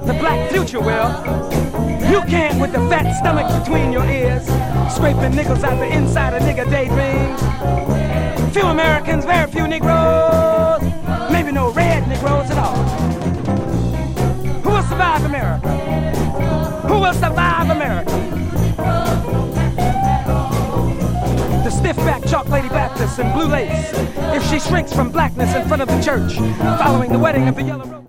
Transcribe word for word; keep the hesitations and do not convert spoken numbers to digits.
The black future will. You can't with the fat stomach between your ears, scraping nickels out the inside of nigga daydreams. Few Americans, very few Negroes, maybe no red Negroes at all. Who will survive America? Who will survive America? The stiff-backed chalk lady Baptist in blue lace, if she shrinks from blackness in front of the church, following the wedding of the yellow rose.